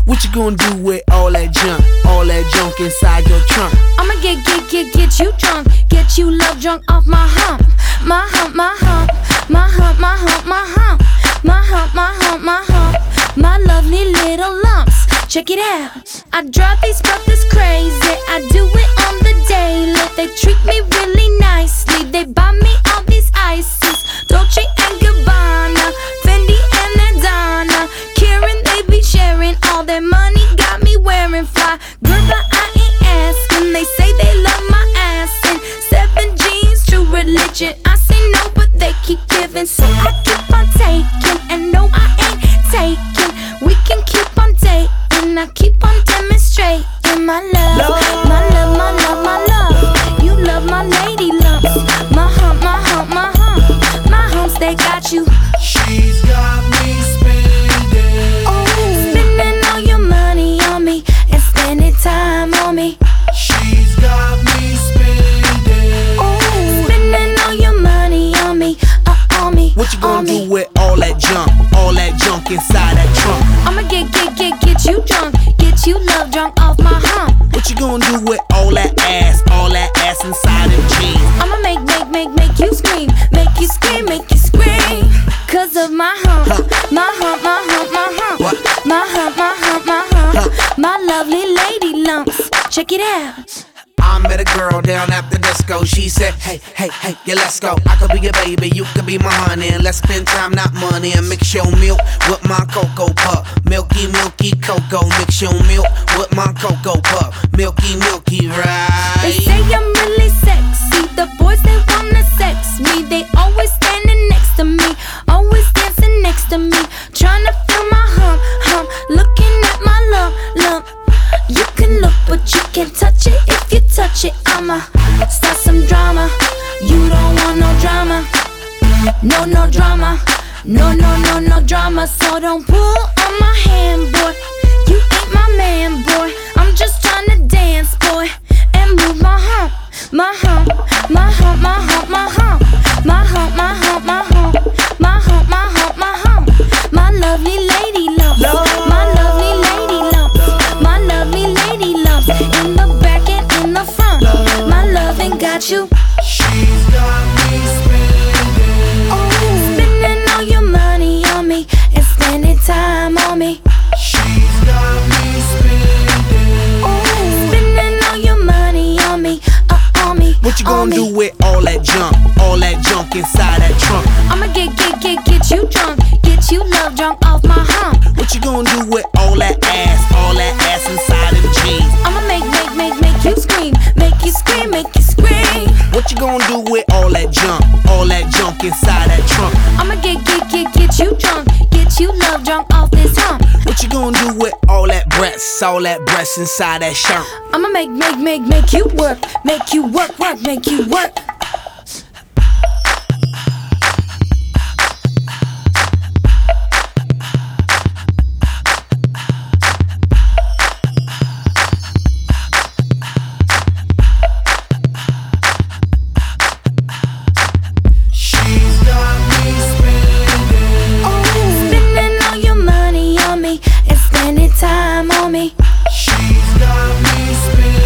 What you gonna do with all that junk inside your trunk? I'ma get you drunk, get you love drunk off my hump, my hump, my hump, my hump, my hump, my hump, my hump, my hump, my hump, my lovely little lumps. Check it out. I drive these brothers crazy. I do it on the daily. They treat me really nicely. They buy me all these ices, Dolce and Gabbana, Fendi and Adana. Karen, they be sharing all their money. Got me wearing fly, girl, but I ain't asking. They say they love my ass and 7 jeans, true religion. I say no, but they keep giving, so I keep on taking. And no, I ain't taking. We can keep on dating. I keep on demonstrating my love, my love, my love, my love. You love my lady lumps, my hump, my hump, my hump, my humps. They got you. She's got me spending. Oh, spending all your money on me and spending time on me. She's got me spending. Oh, spending all your money on me, on me. What you gonna do with all that junk inside that trunk? I'ma get you drunk, get you love drunk off my hump. What you gonna do with all that ass inside them jeans? I'ma make you scream, make you scream, make you scream. Cause of my hump, my hump, my hump, my hump, What? my hump, my hump, my hump, my lovely lady lumps. Check it out. I met a girl down at the disco. She said, hey, hey, hey, yeah, let's go. I could be your baby, you could be my honey, and let's spend time, not money. And mix your milk with my cocoa puff. Milky, milky cocoa. Mix your milk with my cocoa puff. Milky, milky, right? They say I'm really sexy. The boys, they wanna sex me. They always standing next to me, always dancing next to me, trying to feel my hump, hump, looking at my lump. You can look, but you can't touch it. If you touch it, I'ma start some drama. You don't want no drama, no drama, no drama. So don't pull on my hand, boy. You ain't my man, boy. I'm just trying to dance, boy, and move my hump, my hump, my hump, my hump, my hump, my hump, my hump, my hump, my hump, my hump, my hump, my lovely lady lumps, my lovely lady lumps, my lovely lady lumps, in the back and in the front. My loving got you. She's got me spending. Oh, spending all your money on me and spending time on me. She's got me spending. Oh, spending all your money on me, on me. What you gonna do with all that junk inside that trunk? I'ma get you drunk, get you love drunk off my hump. What you gonna do with all that ass inside them jeans? I'ma make you scream, make you scream, make you scream. What you gonna do with all that junk inside that trunk? I'ma get you drunk, get you love drunk off this hump. What you gonna do with all that breasts inside that shirt? I'ma make you work, make you work, make you work. Time on me. She's got me spending.